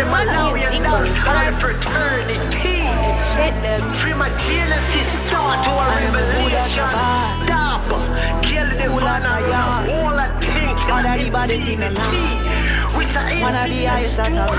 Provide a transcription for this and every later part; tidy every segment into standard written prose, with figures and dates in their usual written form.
them allow you dance high fraternity. It's shit them. From a Genesis start to a revelation. Stop. Kill the fun around. All I think All everybody see me now. One of the highest that I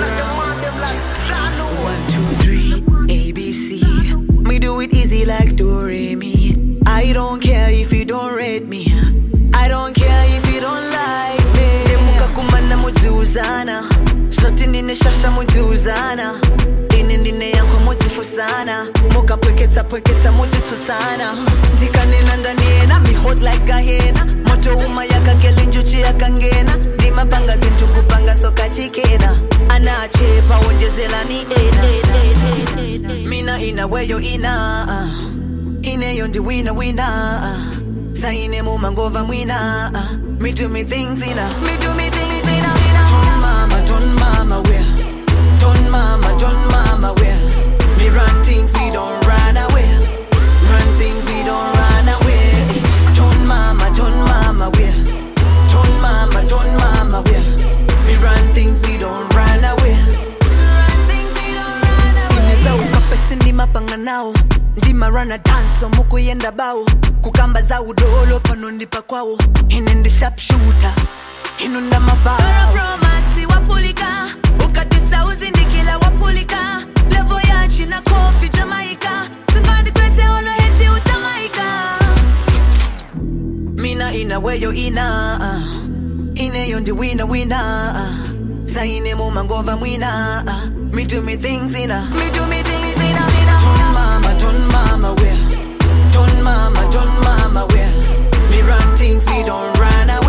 ground. 1, 2, 3, ABC. Me do it easy like do re mi. I don't care if you don't rate me. I don't care if you don't like me. Demuka kumana muzuzana. Shoti nine shasha muzuzana. Nine yanko muzifusana. Muka pweketa muzitutsana. Ndika nina ndani ena. Me hot like a hena. Moto uma yaka kele njuchi yaka ngena. Dima panga zintu kupanga soka chikena. Anachepa ojezela ni ena. Mina ina weyo ina. Ine yondi wina. Saine mumangova mwina. Me do me things ina. Don't mama where. Don't mama where. Me run things we don't run away. Run things we don't run away. Don't mama where. Don't mama where. Me run things we don't run away. Run things we don't run away. Ineza ukapesi ndima panga nao. Ndima rana dance muku yenda bao. Kukamba za udolo panondipa kwao. Hinendi sharpshooter. Hinunda mavao. Para maxi wapulika. Ukatisa uzindikila wapulika. Levo ya china kofi Jamaica. Simbandi kwete ono heti utamaika. Mina ina weyo ina. Ine yondi wina. Saine mumangova mwina. Me do me things ina. Don't mama where. Don't mama where. Me run things we don't run away.